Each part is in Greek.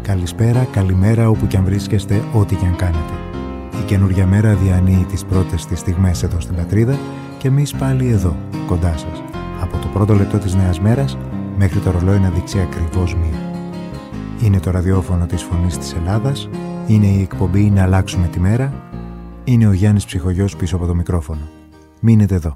Καλησπέρα, καλημέρα όπου κι αν βρίσκεστε, ό,τι κι αν κάνετε. Η καινούργια μέρα διανύει τις πρώτες της στιγμές εδώ στην πατρίδα και εμείς πάλι εδώ, κοντά σας. Από το πρώτο λεπτό της νέας μέρας μέχρι το ρολόι να δείξει ακριβώς 1. Είναι το ραδιόφωνο της Φωνής της Ελλάδας, είναι η εκπομπή «Να αλλάξουμε τη μέρα», είναι ο Γιάννης Ψυχογιός πίσω από το μικρόφωνο. Μείνετε εδώ.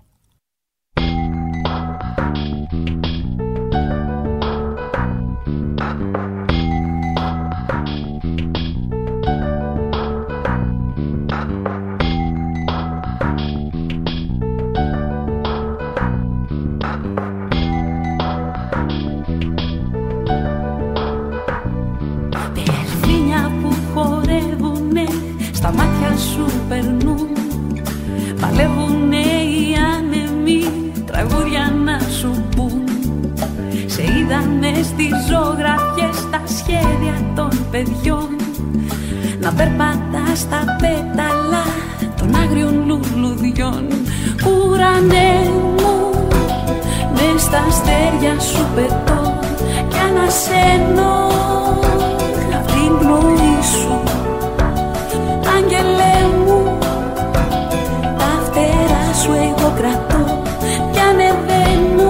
Να περπατάς στα πέταλα των άγριων λουλουδιών. Ουρανέ μου, μες στα αστέρια σου πετώ κι ανασένω απ' την πνοή σου. Άγγελέ μου, τα φτερά σου εγώ κρατώ κι ανεβαίνω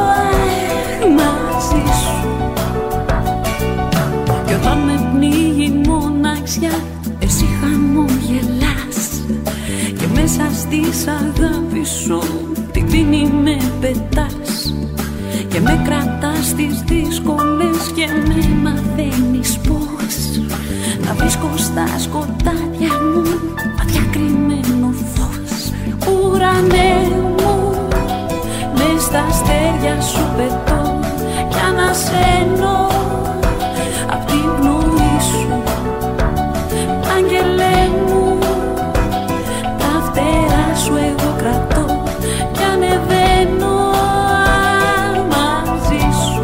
μαζί σου. Κι όταν με πνίγει μοναξιά, εσύ χαμογελάς και μέσα στις αγάπη σου τη δίνη με πετάς και με κρατάς στις δύσκολες και με μαθαίνεις πώς να βρίσκω στα σκοτάδια μου αδιακριμμένο φως. Ουρανέ μου, μες στα αστέρια σου πετώ κι ανασένω απ' την πνοή σου. Άγγελέ μου, τα φτερά σου εγώ κρατώ κι ανεβαίνω μαζί σου.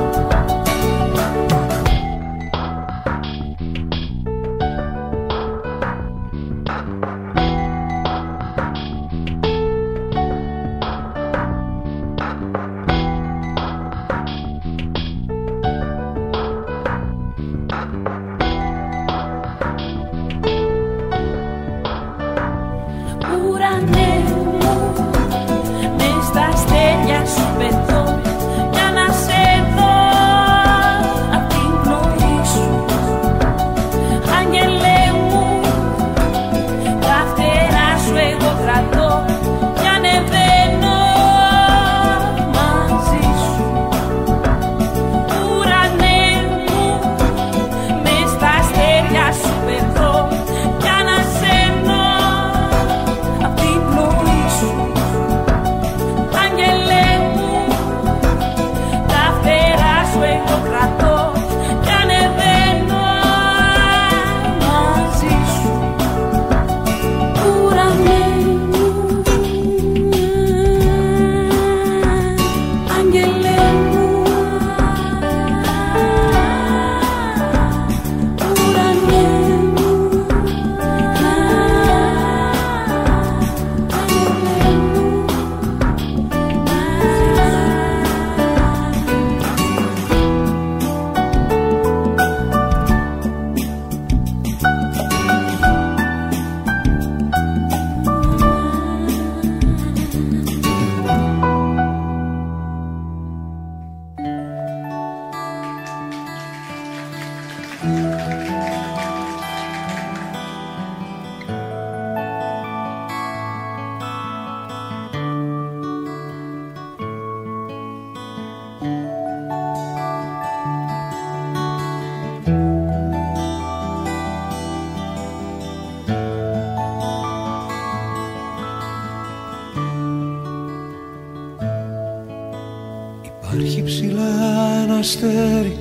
Υπάρχει ψηλά ένα αστέρι,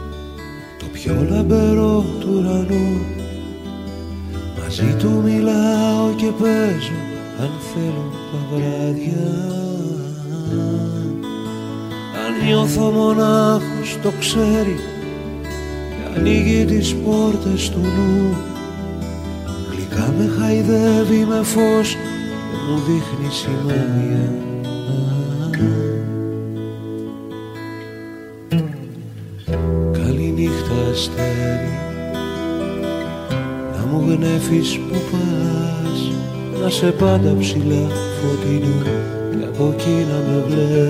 το πιο λαμπερό του ουρανού. Μαζί του μιλάω και παίζω αν θέλω τα βράδια. Αν νιώθω μονάχος το ξέρει και ανοίγει τις πόρτες του νου. Γλυκά με χαϊδεύει με φως και μου δείχνει σημάδια. Καληνύχτα νύχτα αστέρι, να μου γνέφεις που πας, να σε πάντα ψηλά φωτεινό και από εκεί να με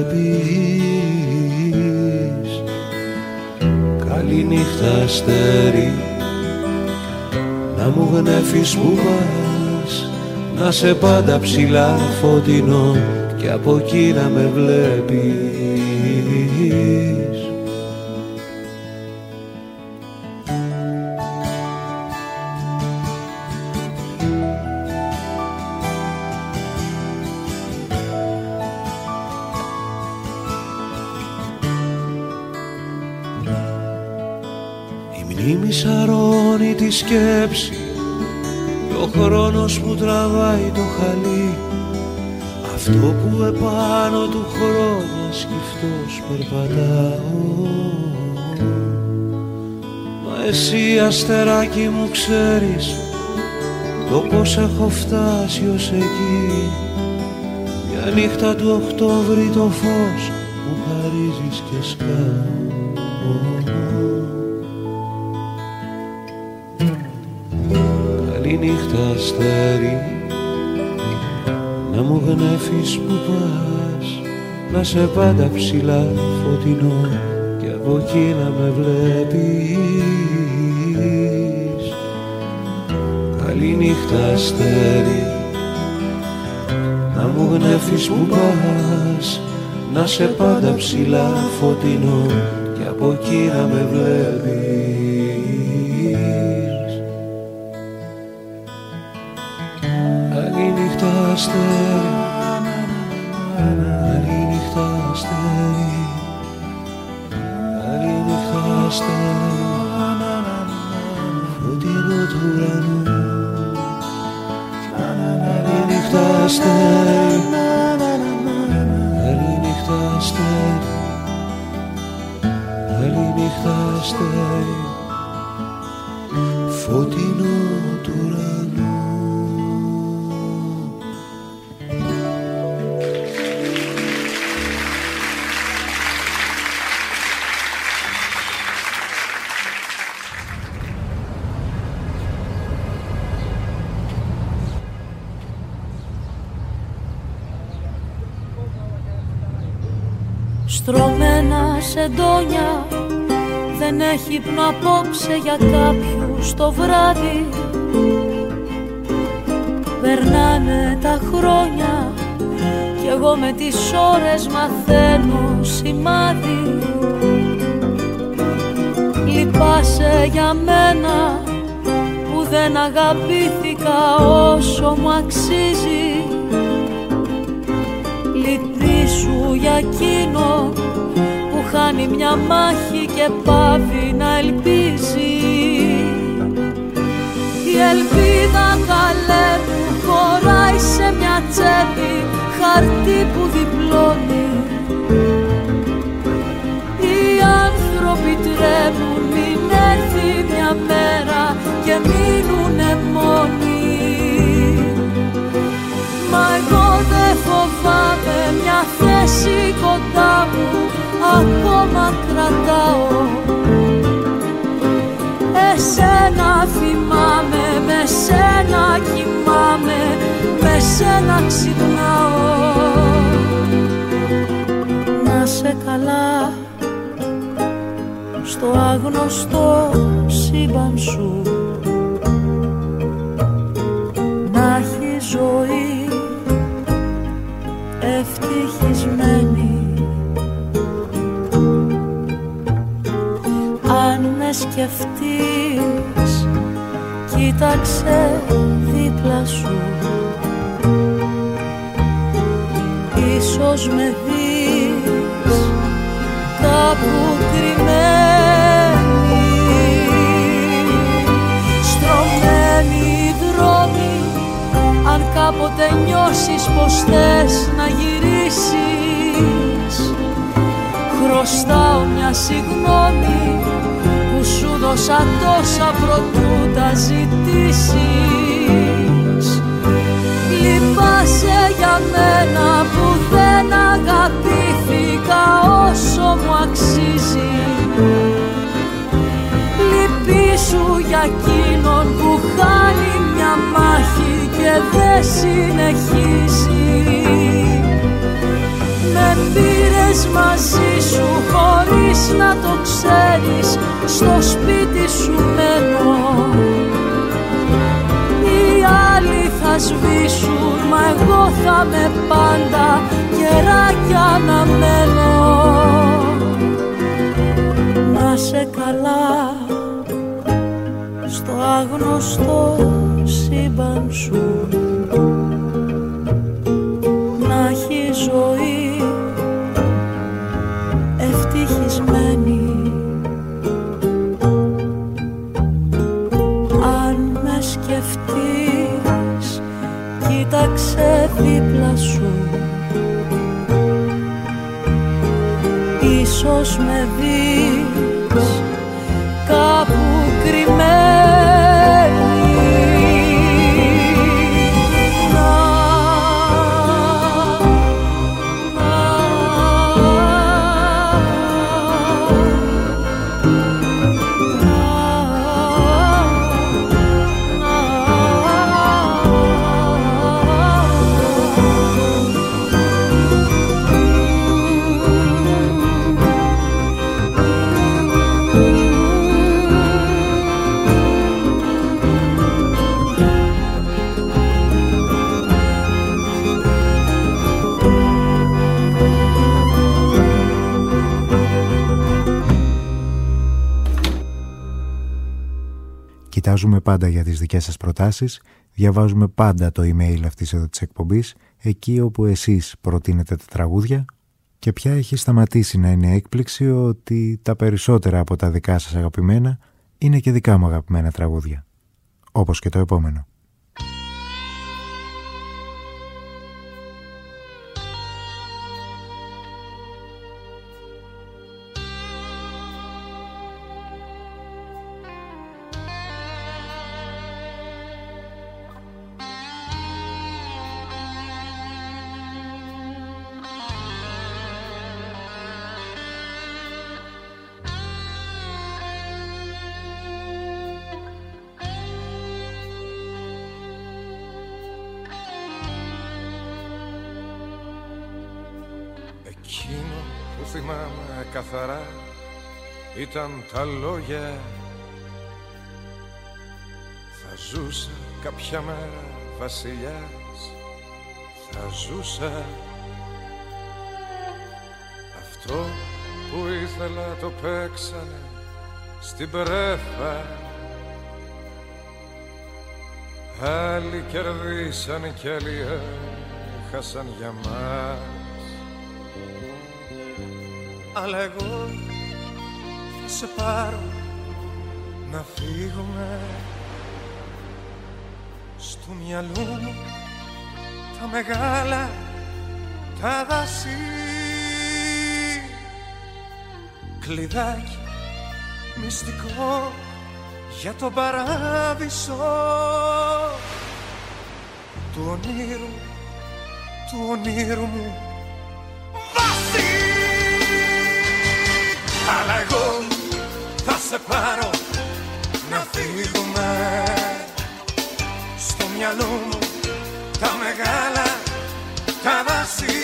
βλέπεις. Καλή νύχτα αστέρι, να μου γνέφεις που πας, να σε πάντα ψηλά φωτεινό και από εκεί να με βλέπεις. Σαρώνει τη σκέψη και ο χρόνος που τραβάει το χαλί, αυτό που επάνω του χρόνια σκυφτός περπατάω. Μα εσύ αστεράκι μου ξέρεις το πως έχω φτάσει ως εκεί, μια νύχτα του Οκτώβρη το φως μου χαρίζεις και σκάω. Καλή νύχτα αστέρι, να μου γνέφεις που πας, να σε πάντα ψηλά φωτεινό και από εκεί να με βλέπεις. Καλή νύχτα αστέρι, να μου γνέφεις που πας, να σε πάντα ψηλά φωτεινό και από εκεί να με βλέπεις. Αστέρι, καλή νύχτα αστέρι, καλή νύχτα αστέρι, φωτεινό του ουρανού. Καλή νύχτα αστέρι, καλή νύχτα αστέρι, καλή νύχτα αστέρι, φωτεινό του ουρανού. Στρωμένα σεντόνια, δεν έχει ύπνο απόψε για κάποιους το βράδυ. Περνάνε τα χρόνια κι εγώ με τις ώρες μαθαίνω σημάδι. Λυπάσαι για μένα που δεν αγαπήθηκα όσο μου αξίζει. Λυπήσου για εκείνο που χάνει μια μάχη και πάβει να ελπίζει. Η ελπίδα καλέ μου χωράει σε μια τσέπη, χαρτί που διπλώνει. Οι άνθρωποι τρέμουν μην έρθει μια μέρα και μείνουνε μόνοι. Μα εγώ δεν φοβάμαι, μια θέση κοντά μου ακόμα κρατάω. Εσένα θυμάμαι, με σένα κοιμάμαι, με σένα ξυπνάω. Να σε καλά στο άγνωστο σύμπαν σου, να έχει ζωή ευτυχισμένη. Αν με σκεφτείς, κοίταξε δίπλα σου, ίσως με δεις κάπου κρυμμένη. Στρωμένοι οι δρόμοι, αν κάποτε νιώσεις πως θες να γυρίσεις, χρωστάω μια συγγνώμη που σου δώσα τόσα προτού τα ζητήσεις. Λυπάσαι για μένα που δεν αγαπήθηκα όσο μου αξίζει. εκείνον που χάνει μια μάχη και δεν συνεχίζει. Με πήρες μαζί σου χωρίς να το ξέρεις, στο σπίτι σου μένω. Οι άλλοι θα σβήσουν, μα εγώ θα με πάντα καιράκια να μένω. Να σε καλά στο άγνωστο σύμπαν σου, να έχει ζωή ευτυχισμένη. Αν με σκεφτείς, κοίταξε δίπλα σου, ίσως με δεις κάπου κρυμμένη. Κοιτάζουμε πάντα για τις δικές σας προτάσεις, διαβάζουμε πάντα το email αυτής εδώ της εκπομπής, εκεί όπου εσείς προτείνετε τα τραγούδια, και πια έχει σταματήσει να είναι έκπληξη ότι τα περισσότερα από τα δικά σας αγαπημένα είναι και δικά μου αγαπημένα τραγούδια. Όπως και το επόμενο. Εκείνο που θυμάμαι καθαρά ήταν τα λόγια. Θα ζούσα κάποια μέρα βασιλιάς, θα ζούσα. Αυτό που ήθελα το παίξανε στην πρέφα. Άλλοι κερδίσαν κι άλλοι έχασαν για μας. Αλλά εγώ θα σε πάρω να φύγουμε. Στο μυαλό μου τα μεγάλα τα δάση. Κλειδάκι μυστικό για τον παράδεισο του ονείρου μου βάση. Αλλά εγώ θα σε πάρω να φύγουμε. Στο μυαλό μου τα μεγάλα τα δάση.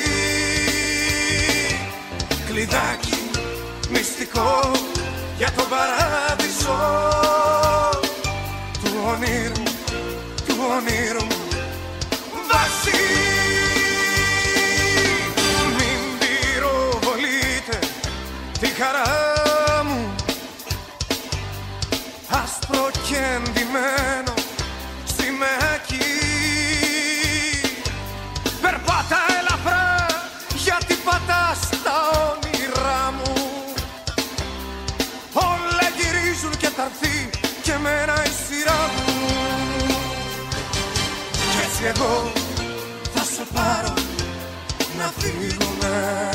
Κλειδάκι μυστικό για τον παράδεισο του ονείρου μου βάση. Μην πυροβολείτε τη χαρά μου, άσπρο και ενδυμένο σημαίακι. Περπάτα ελαφρά γιατί πατάς τα όνειρά μου. Όλα γυρίζουν και θα έρθει και εμένα η σειρά μου. Κι έτσι εγώ θα σε πάρω να φύγουμε.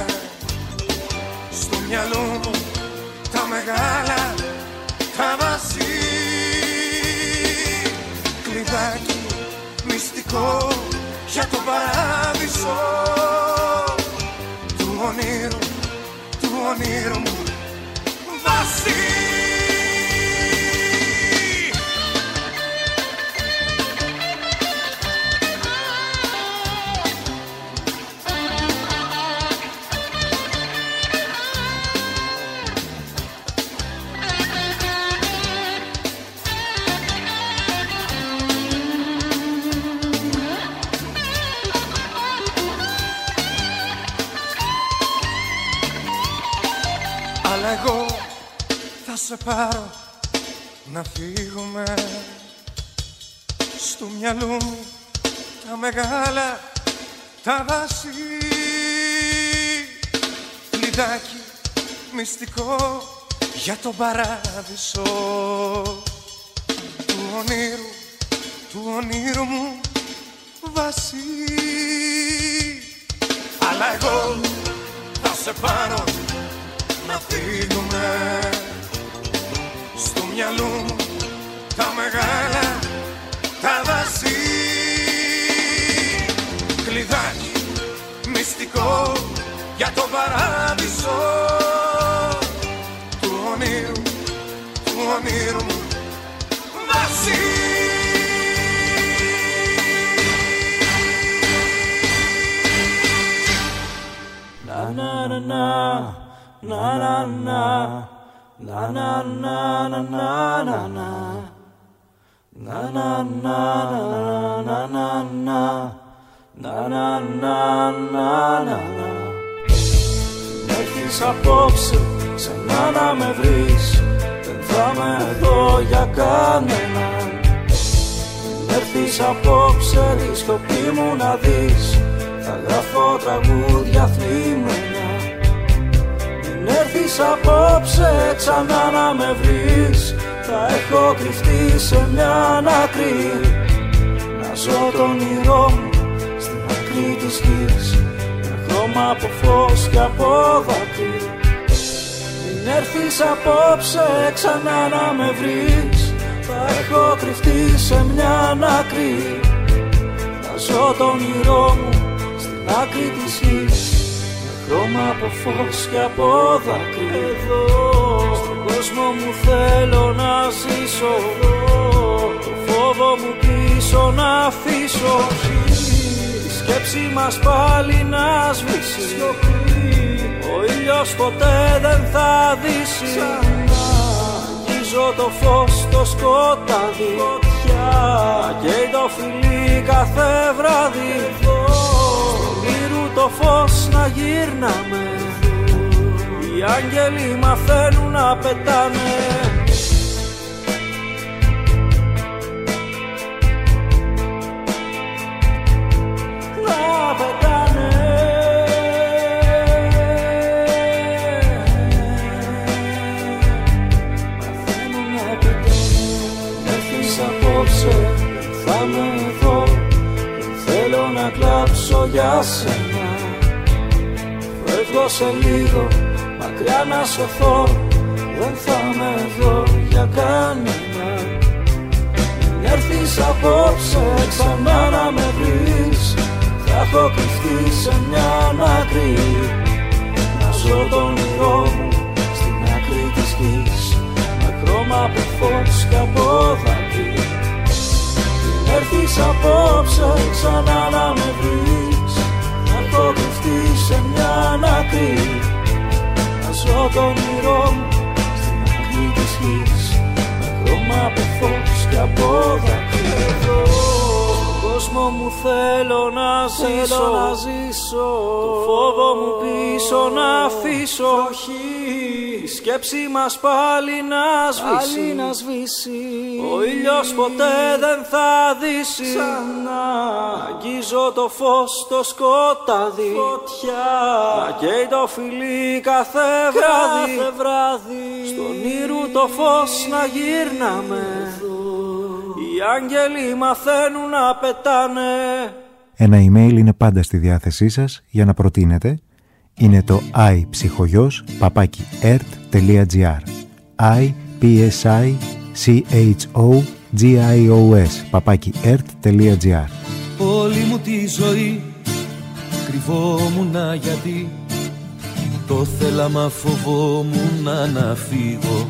Στο μυαλό μου τα μεγάλα τα βάζει. Κλειδάκι μυστικό για τον παράδεισο του ονείρου μου βάση. σε πάρω να φύγουμε. Στο μυαλό μου τα μεγάλα τα δάση, κλειδάκι μυστικό για τον παράδεισο του ονείρου μου βάση. Αλλά εγώ θα σε πάρω να φύγουμε. Στο μυαλό μου τα μεγάλα τα δάση, κλειδάκι μυστικό για τον παράδεισο του ονείρου μου βάση. Na na na na na na na na na na na na na na na na na na na na. Έρθεις απόψε ξανά να με βρεις, δεν θα είμαι εδώ για κανέναν. Έρθεις απόψε τη σκοπή μου να δεις, θα γράφω τραγούδια θλιμμένα. Μην έρθεις απόψε ξανά να με βρεις, θα έχω κρυφτεί σε μια άκρη. Να ζω το όνειρό μου στην άκρη της γης, με χρώμα από φως και από δάκρυ. Μην έρθεις απόψε ξανά να με βρεις, θα έχω κρυφτεί σε μια άκρη. Να ζω το όνειρό μου στην άκρη της γης, με χρώμα από φως και από δάκρυ. Εδώ στον κόσμο μου θέλω να ζήσω, το φόβο μου πίσω να αφήσω. Η σκέψη μας πάλι να σβήσει, ο ήλιος ποτέ δεν θα δύσει. Αγγίζω το φως το σκοτάδι, καίει το φιλί κάθε βράδυ. Στον ήρου το φως να γύρναμε, οι άγγελοι μαθαίνουν να πετάνε. Να πετάνε. Μαθαίνουν να πετάνε. Έρθεις απόψε, δεν θα είμαι εδώ, δεν θέλω να κλάψω για σένα. Φεύγω σε λίγο, μακριά να σωθώ, δεν θα είμαι εδώ για κανένα. Μην έρθεις απόψε ξανά να με βρεις, θα έχω κρυφτεί σε μια άκρη. Να ζω το όνειρό μου στην άκρη της γης, με χρώμα από φως και από δάκρυ. Μην έρθεις απόψε ξανά να με βρεις, θα έχω κρυφτεί σε μια άκρη. Να ζω το όνειρό μου στην άκρη της γης, με χρώμα από φως και από δάκρυ. Στον κόσμο μου θέλω να ζήσω, το φόβο μου πίσω να αφήσω. Η σκέψη μας πάλι να σβήσει, ο ήλιος ποτέ δεν θα δύσει. Αγγίζω το φως το σκοτάδι, να καίει το φιλί κάθε βράδυ. Στον ήρου το φως να γύρναμε, οι άγγελοι μαθαίνουν να πετάνε. Ένα email είναι πάντα στη διάθεσή σας για να προτείνετε. Είναι το ipsychogos@ert.gr ipsychogos@ert.gr. Όλη μου τη ζωή κρυβόμουνα γιατί το θέλαμα φοβόμουνα να φύγω.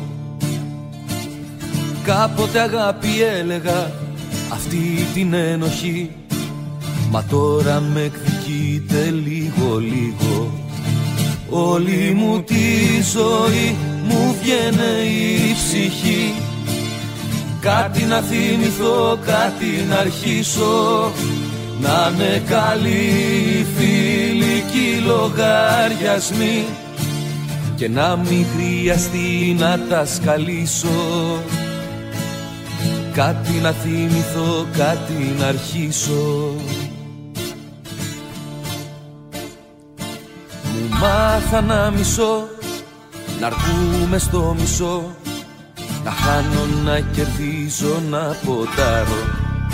Κάποτε αγάπη έλεγα αυτή την ένοχη, μα τώρα με εκδικείται λίγο. Όλη μου τη ζωή μου βγαίνε η ψυχή, κάτι να θυμηθώ, κάτι να αρχίσω. Να είναι καλοί φιλικοί λογαριασμοί, και να μην χρειαστεί να τα σκαλίσω. Κάτι να θυμηθώ, κάτι να αρχίσω. Μου μάθα να μισώ, να αρκούμε στο μισό, να χάνω, να κερδίζω, να ποντάρω,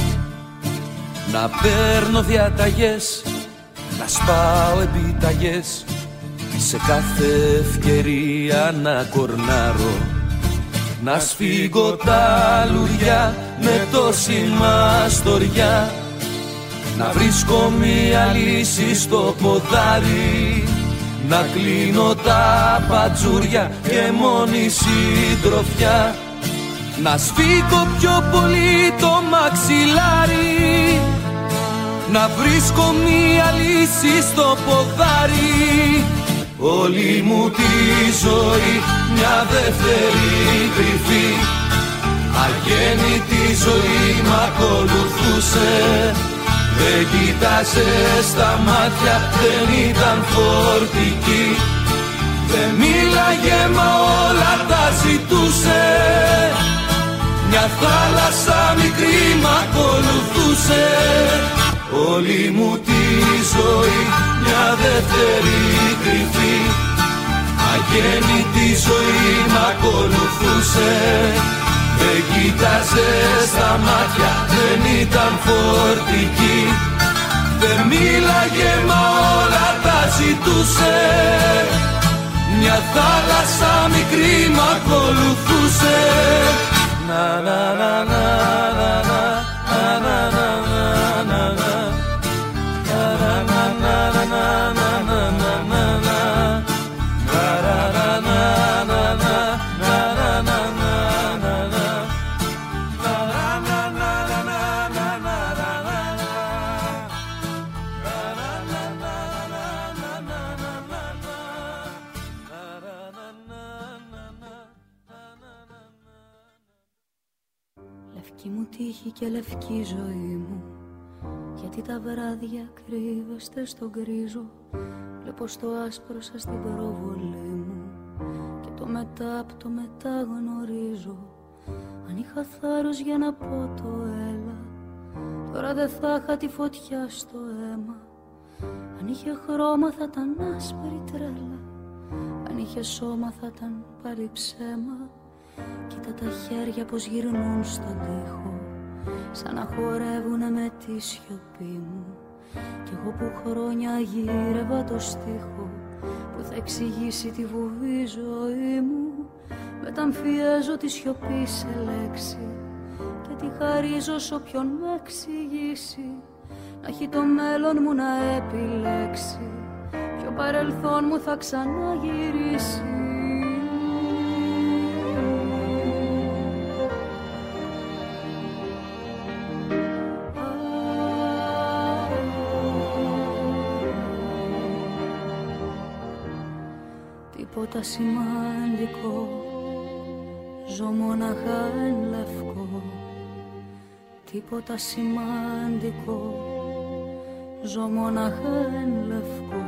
να παίρνω διαταγές, να σπάω επιταγές, σε κάθε ευκαιρία να κορνάρω, να σφίγγω τα λουριά με τόση μαστοριά, να βρίσκω μια λύση στο ποδάρι, να κλείνω τα πατζούρια και μόνη συντροφιά, να σφίγγω πιο πολύ το μαξιλάρι, να βρίσκω μια λύση στο ποδάρι. Όλη μου τη ζωή μια δεύτερη κρυφή, αγέννητη ζωή μ' ακολουθούσε. Δεν κοίταζε στα μάτια, δεν ήταν φορτική, δεν μίλαγε μα όλα τα ζητούσε. Μια θάλασσα μικρή μ' ακολουθούσε. Όλη μου τη ζωή μια δεύτερη κρυφή, αγέννητη ζωή μ' ακολουθούσε. Δεν κοίταζε στα μάτια, δεν ήταν φορτική, δεν μίλαγε μα όλα τα ζητούσε. Μια θάλασσα μικρή μ' ακολουθούσε. Να να να να να να να να. Λευκή μου τύχη και λευκή ζωή μου, γιατί τα βράδια κρύβεστε στον γκρίζο. Βλέπω στο άσπρο σας την προβολή μου και το μετά απ' το μετά γνωρίζω. Αν είχα θάρρος για να πω το έλα, τώρα δεν θα είχα τη φωτιά στο αίμα. Αν είχε χρώμα θα ήταν άσπρη τρέλα, αν είχε σώμα θα ήταν πάλι ψέμα. Κοίτα τα χέρια πως γυρνούν στον τοίχο, σαν να χορεύουνε με τη σιωπή μου. Κι εγώ που χρόνια γύρευα το στίχο που θα εξηγήσει τη βουβή ζωή μου, μεταμφιέζω τη σιωπή σε λέξη και τη χαρίζω σ' όποιον με εξηγήσει. Να έχει το μέλλον μου να επιλέξει, ποιο παρελθόν μου θα ξαναγυρίσει. Τίποτα σημαντικό, ζω μοναχά εν λευκό. Τίποτα σημαντικό, ζω μοναχά εν λευκό.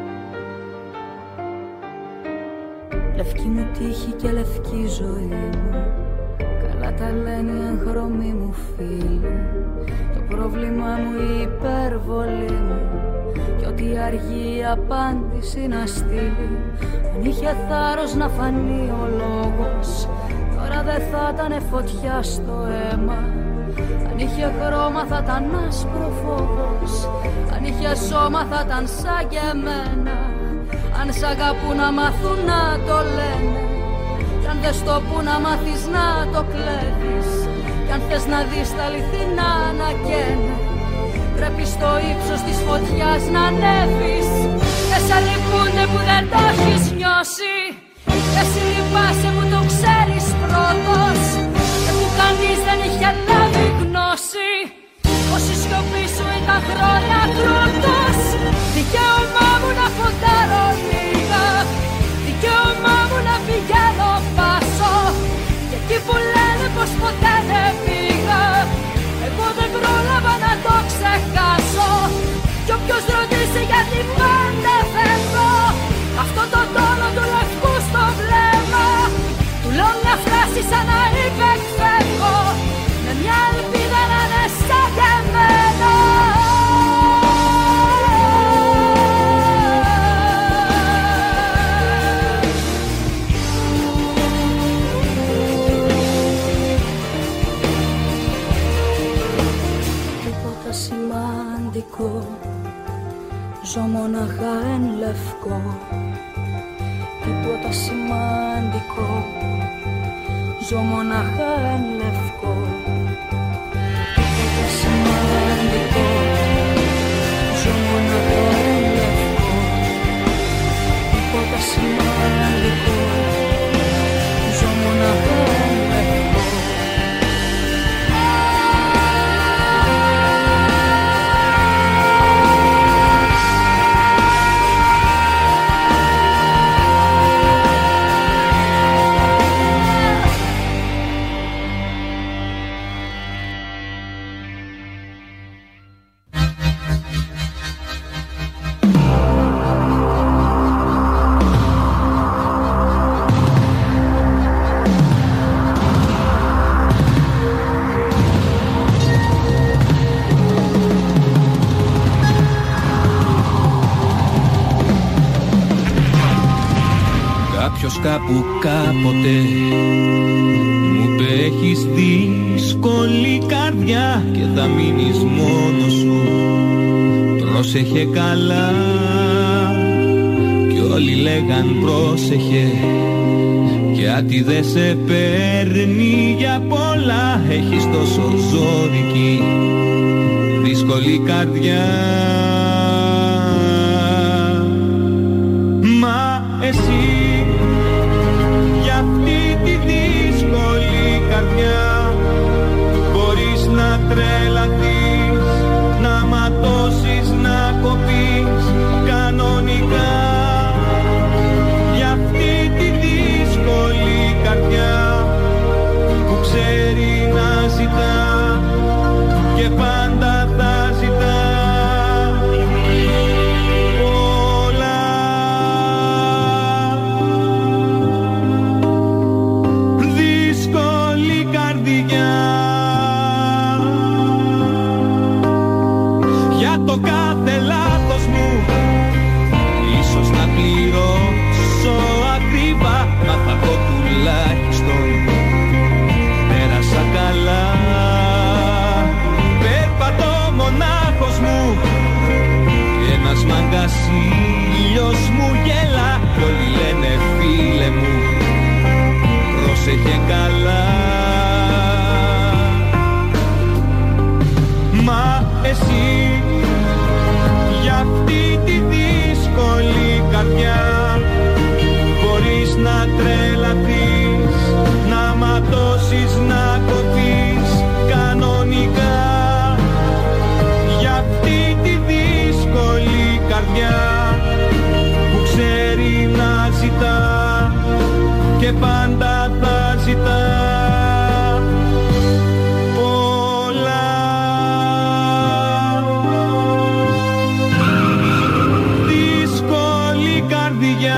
Λευκή μου τύχη και λευκή ζωή μου, καλά τα λένε οι εγχρωμοί μου φίλοι. Το πρόβλημά μου η υπερβολή μου, κι ό,τι αργεί η απάντηση να στείλει. Αν είχε θάρρος να φανεί ο λόγος, τώρα δεν θα ήτανε φωτιά στο αίμα. Αν είχε χρώμα θα ήταν άσπρο φόβος, αν είχε σώμα θα ήταν σαν και εμένα. Αν σ' αγαπούν να μάθουν να το λένε, κι αν δεν στο πουν να μάθεις να το κλέβεις, κι αν θες να δεις τα αληθινά να καίνε, πρέπει στο ύψος της φωτιάς να ανέβεις. Δεν σ' λυπούνται που δεν το έχεις νιώσει, δεν σε λυπάσαι που το ξέρεις πρώτος, και που κανείς δεν είχε λάβει γνώση, πως η σιωπή σου ήταν χρόνια κρούτος. Δικαίωμά μου να φοντάρω λίγα, δικαίωμά μου να πηγαίνω πάσω, και εκεί που λένε πως ποτέ δεν πήγα, εγώ δεν πρόλαβα να το ξεχάσω. Κι όποιος ρωτήσει γιατί πάντα φεύγω, αυτό το τόνο του λευκού Ζω μοναχά εν λευκό, τίποτα σημαντικό. Ζω μοναχά εν λευκό, τίποτα σημαντικό. Ζω μοναχά εν λευκό, τίποτα σημαντικό. Ζω μοναχά εν λευκό. Κάπου κάποτε μου είπε έχεις δύσκολη καρδιά και θα μείνεις μόνος σου, πρόσεχε καλά. Κι όλοι λέγαν πρόσεχε, γιατί δεν σε παίρνει για πολλά. Έχεις τόσο ζώρικη δύσκολη καρδιά. Μα εσύ μπορείς να τρελαθείς, να ματώσεις, να κοπείς κανονικά. Για αυτή τη δύσκολη καρδιά που ξέρει να ζητά και πάντα θα ζητά πολλά. Δύσκολη καρδιά, για το κάθε λάθος μου ίσως να πληρώσω ακριβά, μα θα πω τουλάχιστον πέρασα καλά. Περπατώ μονάχος μου και ένας μάγκας ήλιος μου γέλα. Κι όλοι λένε φίλε μου πρόσεχε καλά. Μα εσύ για αυτή τη δύσκολη καρδιά μπορείς να τρελαθείς, να ματώσεις, να κοπείς κανονικά. Για αυτή τη δύσκολη καρδιά που ξέρει να ζητά και πάντα θα ζητά πολλά. Δύσκολη καρδιά.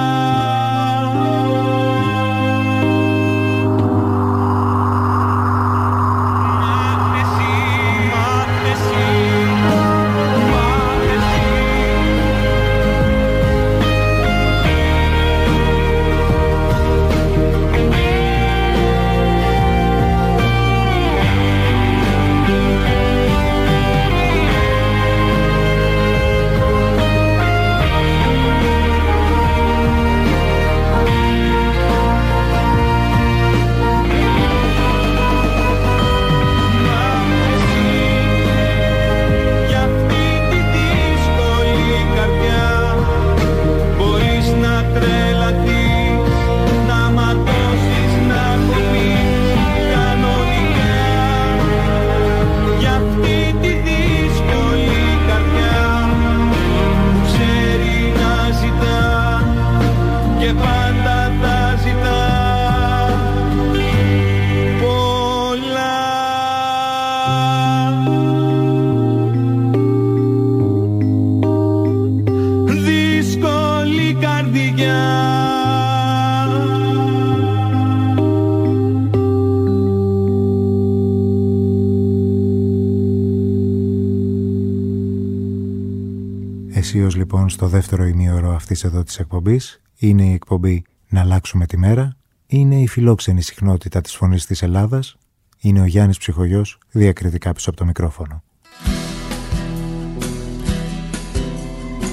Εσείως λοιπόν στο δεύτερο ημίωρο αυτής εδώ της εκπομπής είναι η εκπομπή «Να αλλάξουμε τη μέρα», είναι η φιλόξενη συχνότητα της Φωνής της Ελλάδας, είναι ο Γιάννης Ψυχογιός διακριτικά πίσω από το μικρόφωνο.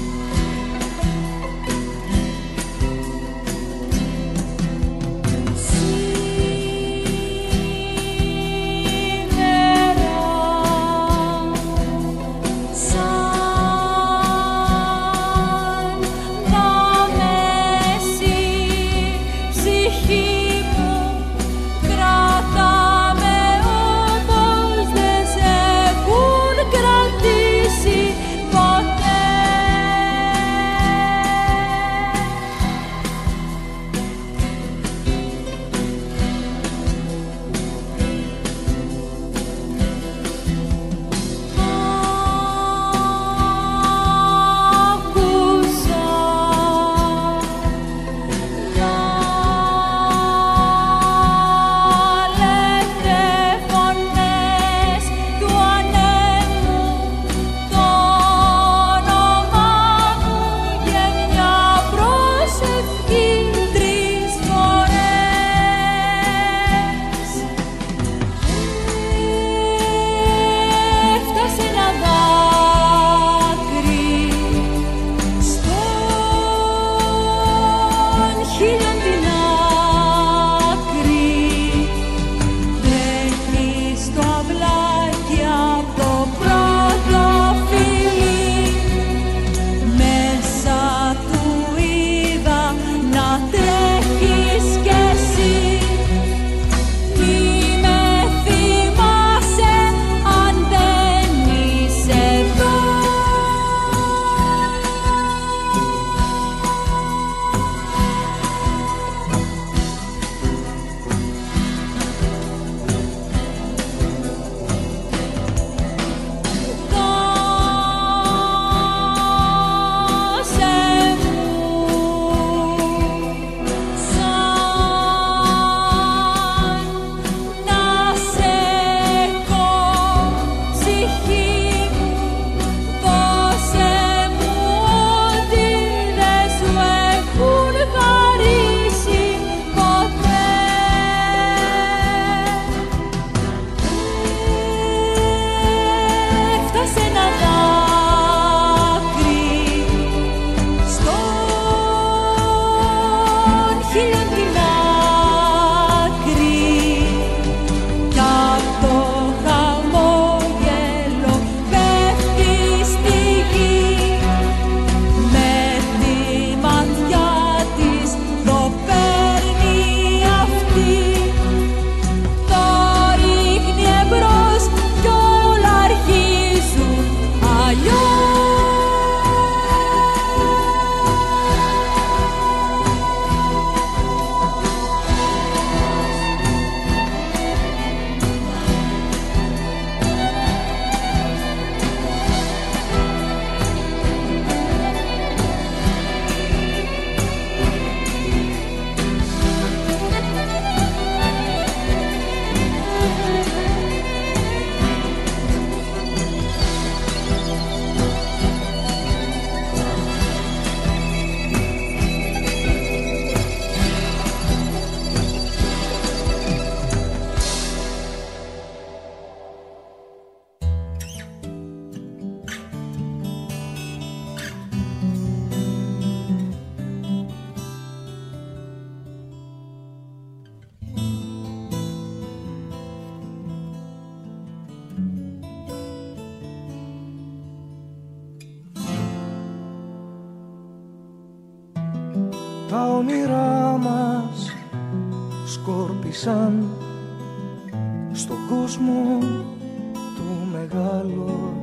Τα όνειρά μας σκόρπισαν στον κόσμο του μεγάλο,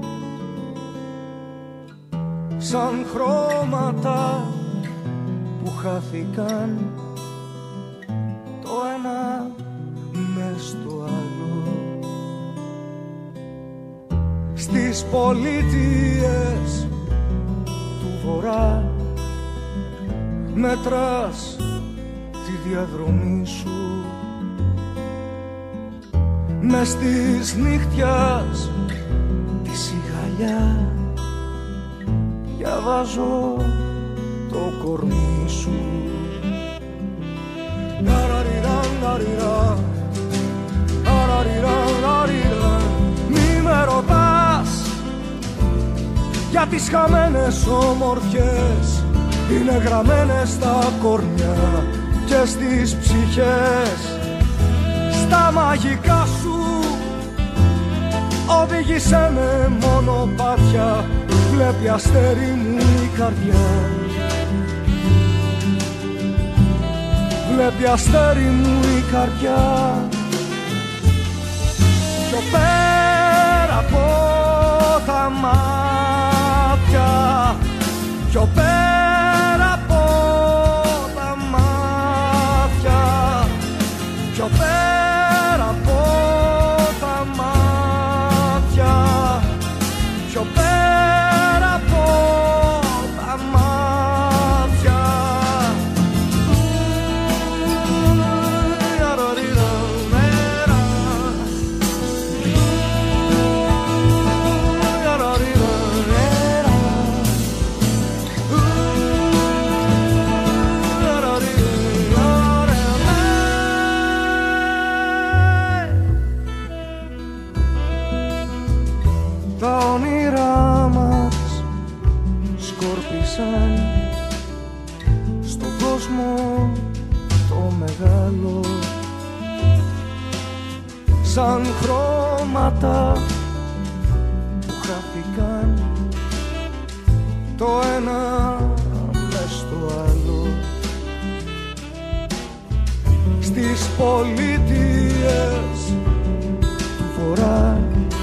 σαν χρώματα που χάθηκαν το ένα μες στο άλλο. Στις πολιτείες του βορρά μετράς τη διαδρομή σου, μες της νύχτιας τη σιγαλιά διαβάζω το κορμί σου. Μη με ρωτάς για τις χαμένες ομορφιές, είναι γραμμένες στα κορμιά και στις ψυχές. Στα μαγικά σου οδήγησέ με μονοπάτια, βλέπει αστέρι μου η καρδιά, βλέπει αστέρι μου η καρδιά. Πιο πέρα από τα μάτια, πιο πέρα από τα μάτια, πιο πέρα από τα μάτια, πιο πέρα από τα μάτια. Τα όνειρά μας σκόρπισαν στον κόσμο το μεγάλο, σαν χρώματα που χάθηκαν το ένα μες στο άλλο. Στις πολιτείες του βορρά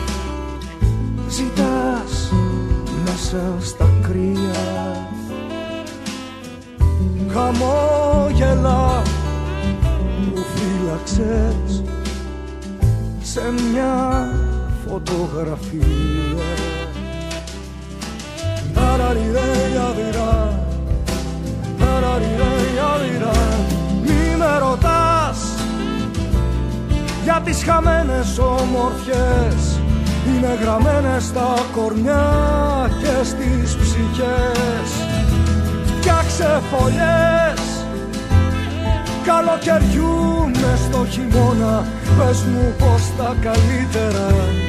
ζητάς μέσα στα κρύα χαμόγελα που φύλαξες σε μια φωτογραφία. Μη με ρωτάς για τις χαμένες ομορφιές, είναι γραμμένες στα κορμιά και στις ψυχές. Φτιάξε φωλιές καλοκαιριού μες στο χειμώνα, πες μου πως τα καλύτερα,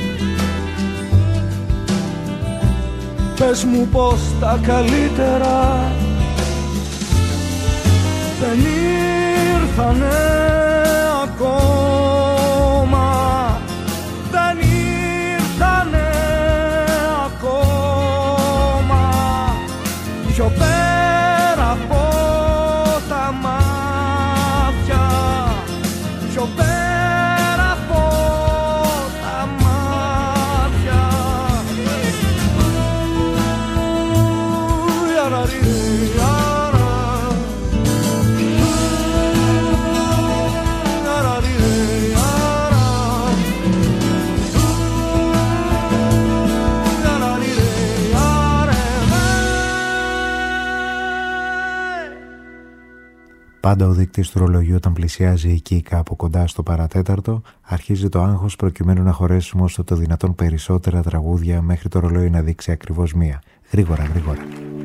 πες μου πως τα καλύτερα δεν ήρθανε ακόμα, δεν ήρθανε ακόμα. Πιο πέρα από τα μάτια, πιο πέρα από τα μάτια. Πάντα ο δείκτης του ρολογιού όταν πλησιάζει εκεί κάπου κοντά στο παρατέταρτο, αρχίζει το άγχος προκειμένου να χωρέσουμε όσο το δυνατόν περισσότερα τραγούδια μέχρι το ρολόι να δείξει ακριβώς μία. Γρήγορα, γρήγορα.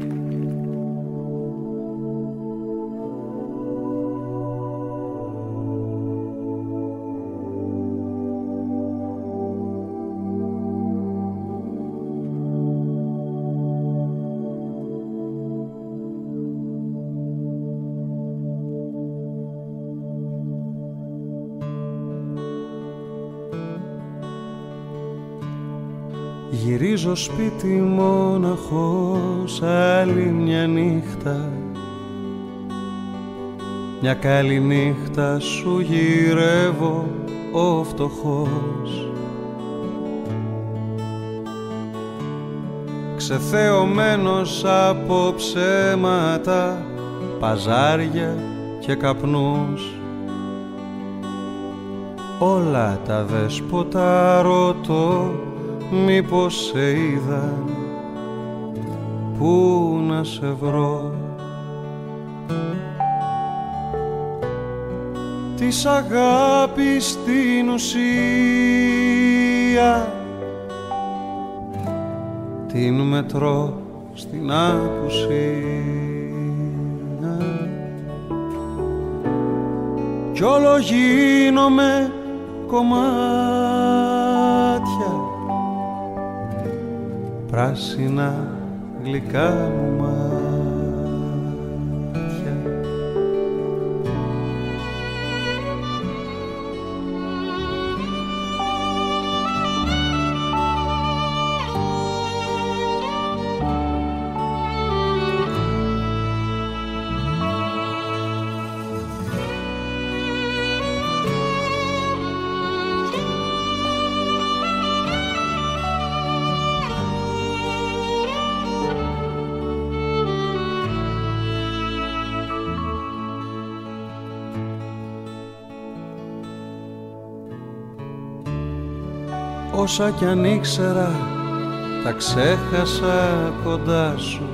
Γυρίζω σπίτι μόναχος άλλη μια νύχτα, μια καλή νύχτα σου γυρεύω ο φτωχός. Ξεθεωμένος από ψέματα, παζάρια και καπνούς, όλα τα δέσποτα ρωτώ μήπως σε είδαν, πού να σε βρω. Της αγάπης την ουσία την μετρώ στην απουσία κι όλο γίνομαι κομμάτια πράσινα γλυκά μου μάτια. Όσα κι αν ήξερα τα ξέχασα κοντά σου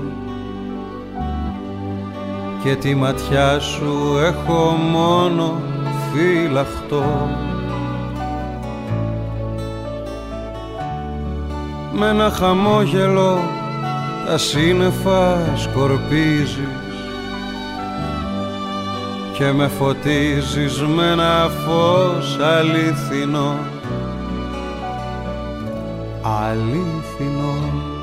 και τη ματιά σου έχω μόνο φυλαχτό. Με ένα χαμόγελο τα σύννεφα σκορπίζεις και με φωτίζεις με ένα φως αληθινό. Αλήθινο.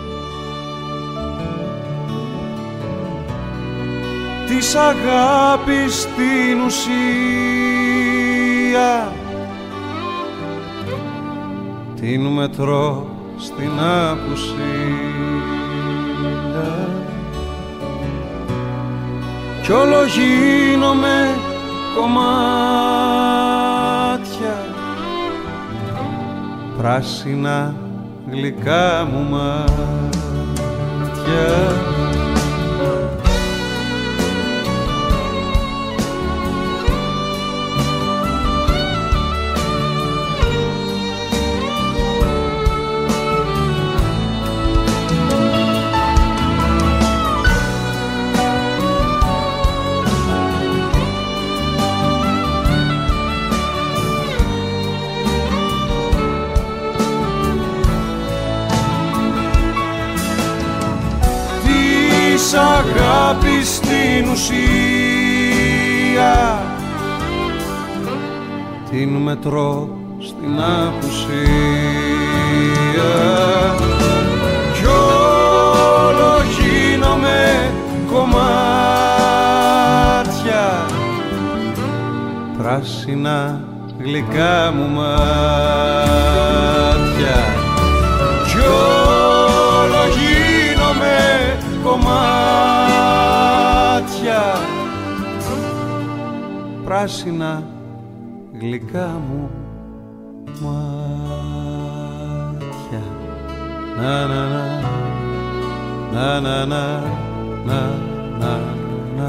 Της αγάπης την ουσία την μετρώ στην απουσία κι όλο γίνομαι κομμάτια πράσινα γλυκά μου μάτια. Της αγάπης την ουσία την μετρώ στην απουσία κι όλο γίνομαι κομμάτια πράσινα γλυκά μου μάτια κι όλο γίνομαι κομμάτια πράσινα γλυκά μου μάτια. Να να να να να να να να.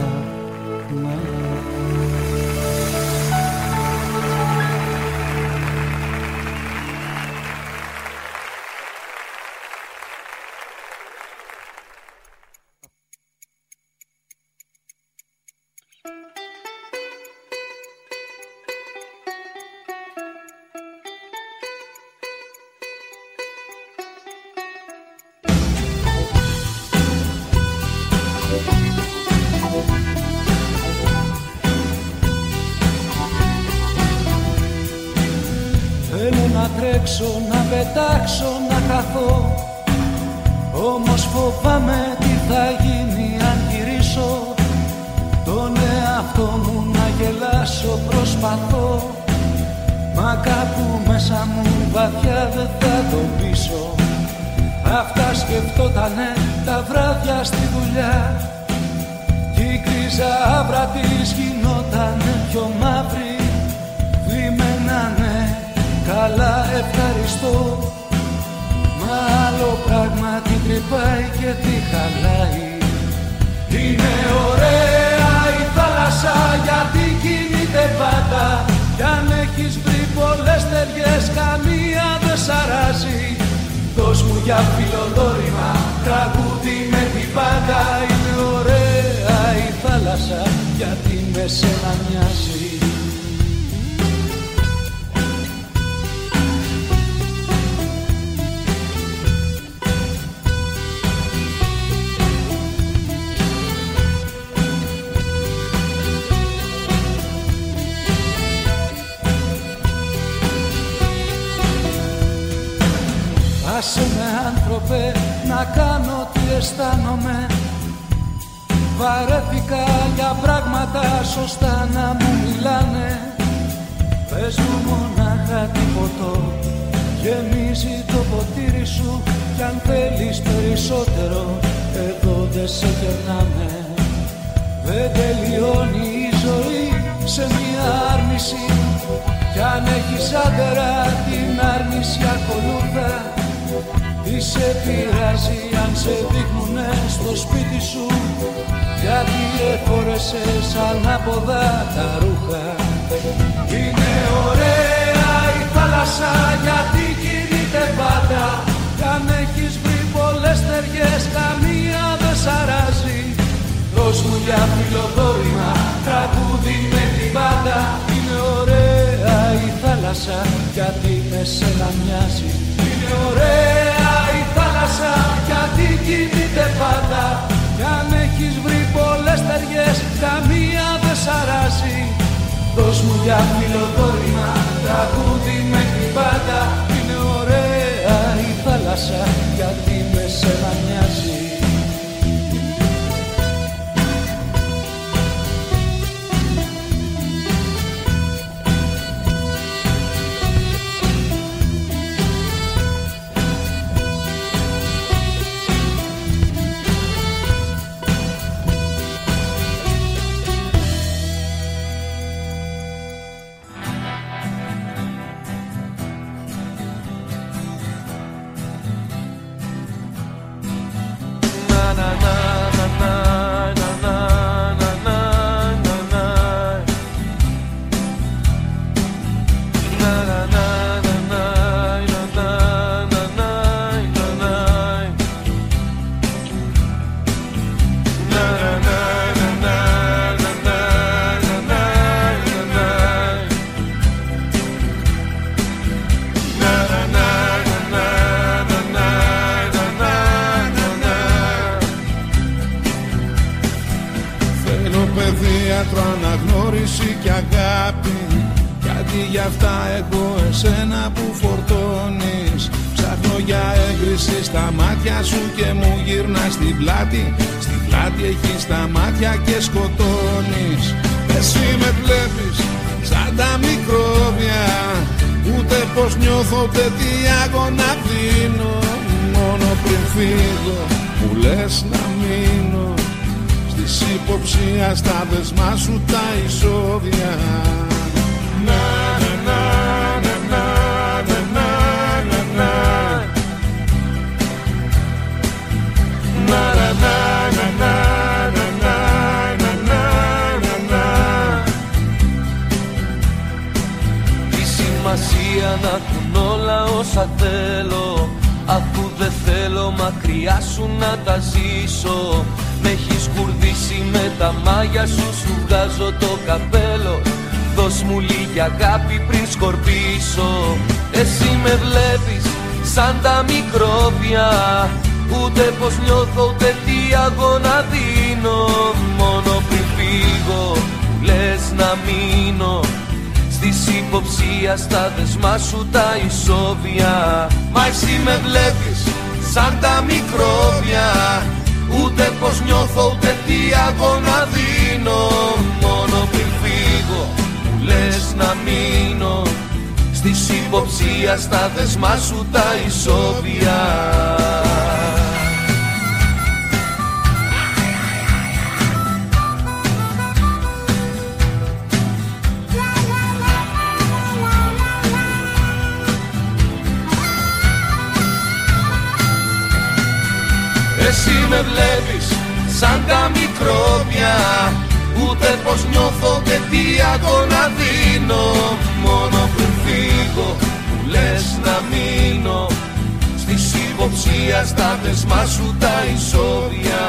Να πετάξω, να χαθώ, όμως φοβάμαι τι θα γίνει αν γυρίσω. Τον εαυτό μου να γελάσω προσπαθώ, μα κάπου μέσα μου βαθιά δεν θα το πείσω. Αυτά σκεφτότανε τα βράδια στη δουλειά κι η κρίζα άβρα της γινόταν πιο μαύρη δίμενα, ναι, καλά ευχαριστώ. Μα άλλο πράγμα την τρυπάει και τη χαλάει. Είναι ωραία η θάλασσα γιατί κινείται πάντα. Κι αν έχεις βρει πολλές ταιριές καμία δεν σ' αράζει. Δώσ' μου για φιλοδόρημα τραγούδι με την πάντα. Είναι ωραία η θάλασσα γιατί με σένα μοιάζει. Άσε με άνθρωπε να κάνω τι αισθάνομαι. Βαρέθηκα για πράγματα σωστά να μου μιλάνε. Πες μου μονάχα τι ποτό γεμίζει το ποτήρι σου. Κι αν θέλεις περισσότερο εδώ δεν σε κερνάμε. Δεν τελειώνει η ζωή σε μια άρνηση. Κι αν έχεις άντερα την άρνηση ακολούθα. Τι σε πειράζει αν σε δείχνουνε στο σπίτι σου. Γιατί εφόρεσες ανάποδα τα ρούχα. Είναι ωραία η θάλασσα γιατί κινείται πάντα. Κι αν έχεις βρει πολλές ταιριές καμία δεν σ' αράζει. Δώσ' μου για φιλοδόρημα τραγούδι με την πάντα. Είναι ωραία η θάλασσα γιατί με σένα μοιάζει. Είναι ωραία η θάλασσα γιατί κινείται πάντα. Κι αν έχεις βρει πολλές ταιριές καμία δεν σ' αράζει. Δώσ' μου για φιλοδόρημα τραγούδι με την πάντα. Είναι ωραία η θάλασσα γιατί με σένα μοιάζει. Αναγνώριση και αγάπη. Γιατί γι' αυτά έχω εσένα που φορτώνεις. Ψάχνω για έγκριση στα μάτια σου και μου γυρνάς στην πλάτη. Στην πλάτη έχεις τα μάτια και σκοτώνεις. Εσύ με βλέπεις σαν τα μικρόβια. Ούτε πως νιώθω ούτε τι αγώνα δίνω. Μόνο πριν φύγω μου λες να μείνω. Της υποψίας στα δεσμά σου τα ισόβια. Να, να, να, να, να, να, να, να. Να, να, να, να, να, να, να, να. Τι σημασία να έχουν όλα όσα θέλω, αφού δεν θέλω μακριά σου να τα ζήσω. Μ' έχεις κουρδίσει με τα μάγια σου, σου βγάζω το καπέλο. Δώσ' μου λίγη αγάπη πριν σκορπίσω. Εσύ με βλέπεις σαν τα μικρόβια. Ούτε πως νιώθω ούτε τι αγώνα δίνω. Μόνο πριν φύγω λες να μείνω. Στις υποψία στα δεσμά σου τα ισόβια. Μα εσύ με βλέπεις σαν τα μικρόβια. Ούτε πως νιώθω ούτε τι αγώνα δίνω. Μόνο πριν φύγω μου λες να μείνω. Στις υποψία στα δεσμά σου τα ισόβια. εσύ με βλέπεις σαν τα μικρόβια, ούτε πως νιώθω και τι αγώνα δίνω. Μόνο πριν φύγω που λες να μείνω, στις υποψία στα δεσμά σου τα ισόβια.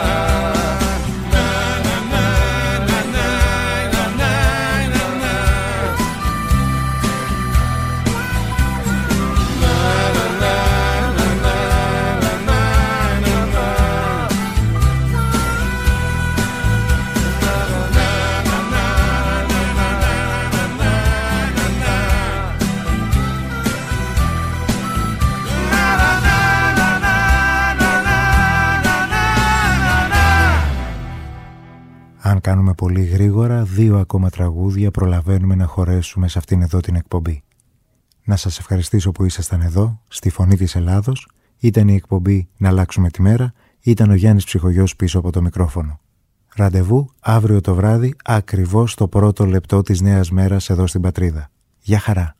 Αν κάνουμε πολύ γρήγορα, 2 ακόμα τραγούδια προλαβαίνουμε να χωρέσουμε σε αυτήν εδώ την εκπομπή. Να σας ευχαριστήσω που ήσασταν εδώ, στη Φωνή της Ελλάδος. Ήταν η εκπομπή «Να αλλάξουμε τη μέρα», ήταν ο Γιάννης Ψυχογιός πίσω από το μικρόφωνο. Ραντεβού αύριο το βράδυ, ακριβώς το πρώτο λεπτό της νέας μέρας εδώ στην Πατρίδα. Γεια χαρά!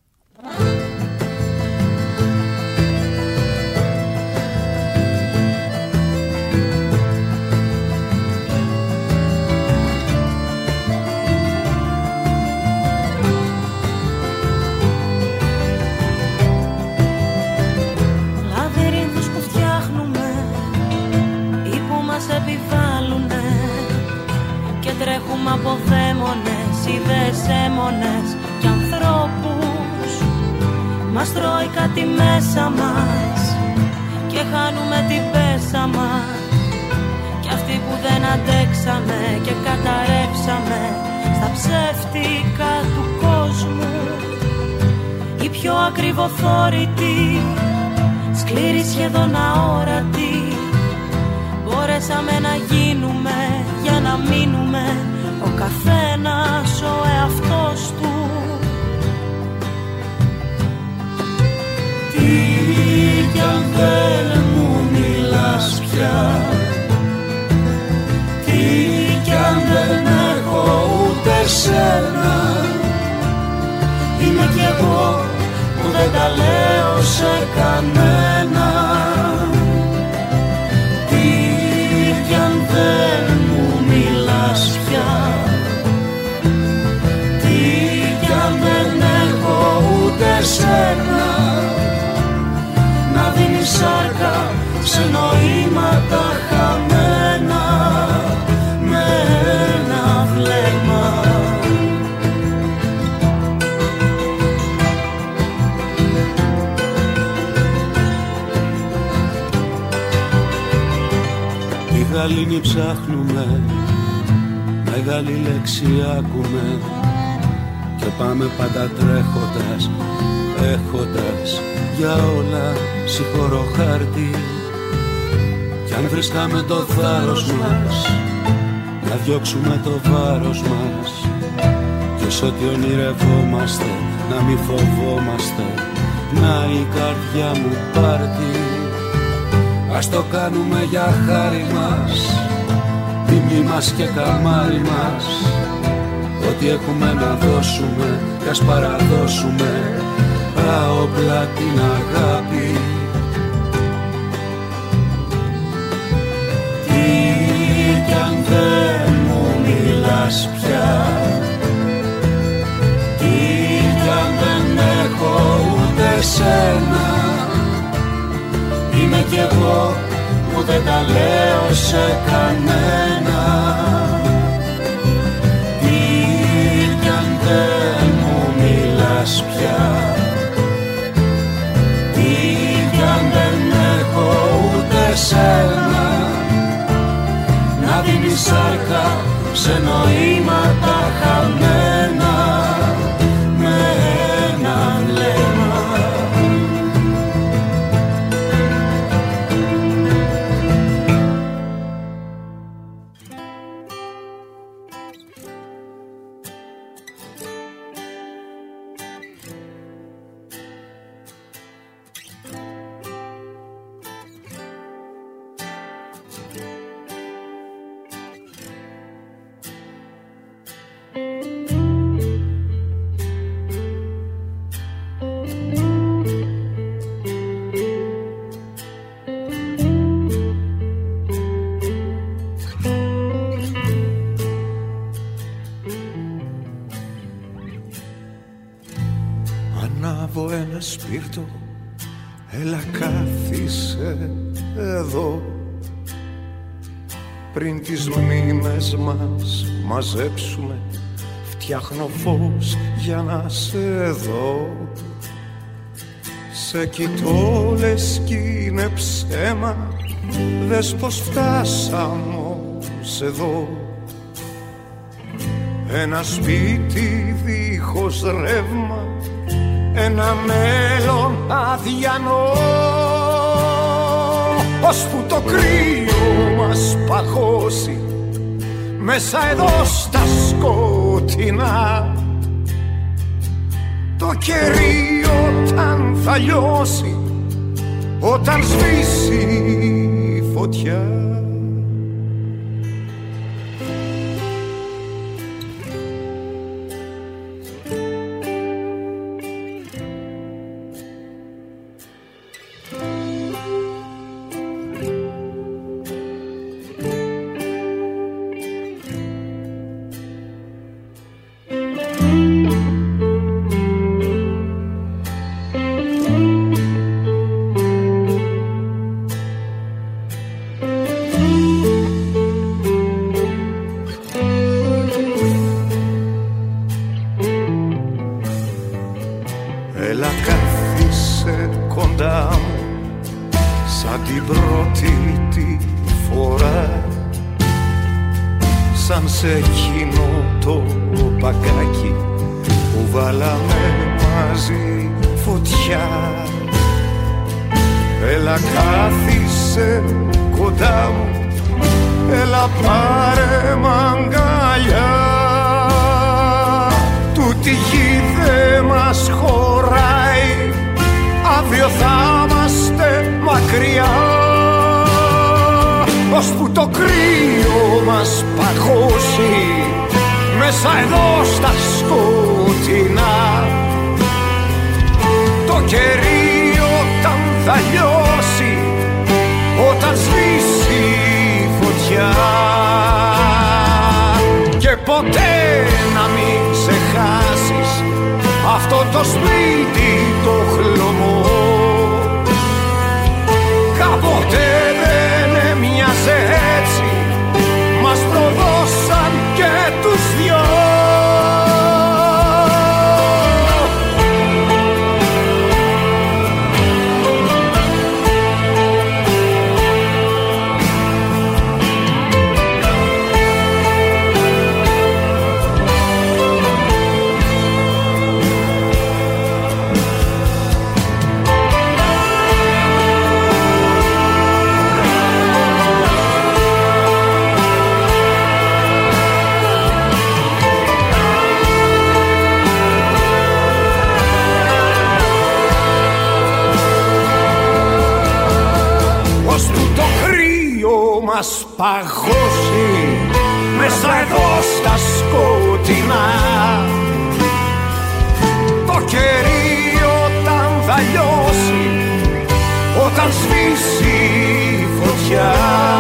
Τρέχουμε από δαίμονες, ιδέες έμονες και ανθρώπους. Μας τρώει κάτι μέσα μας και χάνουμε την πέσα μας. Κι αυτοί που δεν αντέξαμε και καταρρεύσαμε στα ψεύτικα του κόσμου, οι πιο ακριβοθόρητοι, σκληροί σχεδόν αόρατοι, μπορέσαμε να γίνουμε για να μείνουμε ο καθένας ο εαυτός του. Τι κι αν δεν μου μιλάς πια, τι κι αν δεν έχω ούτε σένα, είμαι κι εγώ που δεν τα λέω σε κανένα. Δεν μου μιλάς πια, τι κι αν δεν έχω ούτε σένα, να δίνεις σάρκα σε νοήματα χαμένα με ένα βλέμμα. Γαλήνη ψάχνουμε, μεγάλη λέξη άκουμε και πάμε πάντα τρέχοντας, έχοντας για όλα συγχωρώ χάρτη. Κι αν βρίσκαμε το θάρρος μας, να διώξουμε το βάρος μας και σ' ό,τι ονειρευόμαστε να μη φοβόμαστε, να η καρδιά μου πάρτι. Ας το κάνουμε για χάρη μας, τιμή μας και καμάρι μας. Ό,τι έχουμε να δώσουμε κι ας παραδώσουμε άοπλα την αγάπη. Τι κι αν δεν μου μιλάς πια, τι κι αν δεν έχω ούτε σένα, είμαι κι εγώ που δεν τα λέω σε κανένα. Τι κι αν δεν μου μιλάς πια, τι κι αν δεν έχω ούτε σένα, να δίνεις σάρκα σε νοήματα χαμένα με ένα βλέμμα. Σπίρτο, έλα κάθισε εδώ. Πριν τις μνήμες μας μαζέψουμε, φτιάχνω φως για να σε δω. Σε κοιτώ λες κι είναι ψέμα, δες πως φτάσαμε ως εδώ. Ένα σπίτι δίχως ρεύμα, ένα μέλλον αδιανό, ώσπου το κρύο μας παγώσει μέσα εδώ στα σκοτεινά. Το κερί όταν θα λιώσει, όταν σβήσει η φωτιά. Παγώσει μέσα εδώ στα σκοτεινά. Το κερί όταν θα λιώσει, όταν σβήσει η φωτιά.